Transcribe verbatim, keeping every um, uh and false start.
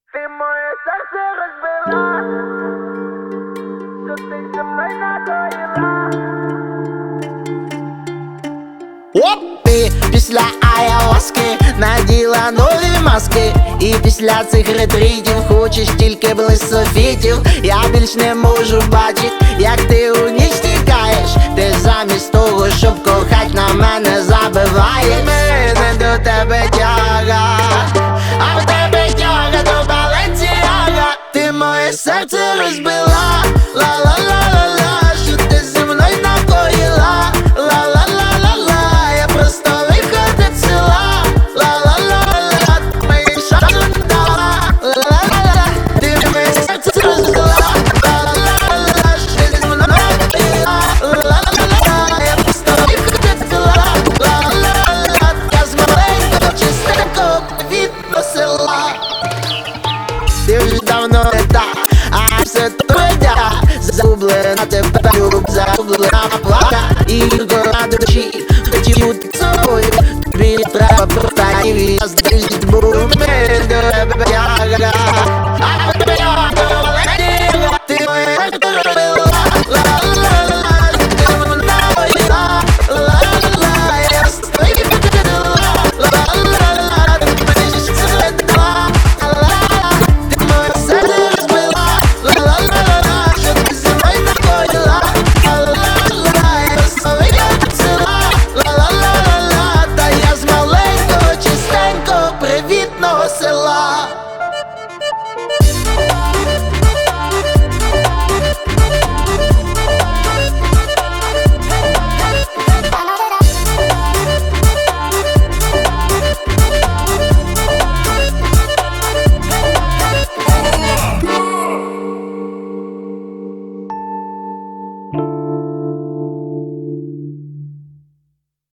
Ти моє серце розбила, що ти зі мною накоїла. Оп! Ти після ayahuaски наділа нові маски, і після цих ретритів хочеш тільки блисофітів. Я більш не можу бачить, як ти у ніч тікаєш. Ти замість того, щоб кохать, на мене забиває. Мене до тебе тяга, а в тебе тяга до Баленсіага. Ти моє серце розбила, ла-ла-ла-ла-ла, що ти зі мною накоїла, ла-ла-ла-ла-ла, я просто виходить з села, ла-ла-ла-ла, мені шансу не дала, ла-ла-ла-ла, ти моє серце розбила, ла-ла-ла-ла, що ти зі мною накоїла, ла-ла-ла-ла, я просто виходить з села, ла-ла-ла-ла, я з маленького чистенького від села. Ти вже давно не та, а все твоя. Загублена тебе любов, загублена плата. І гірко на душі, хотів бути собою. Тобі не треба питань, і я здесь буду.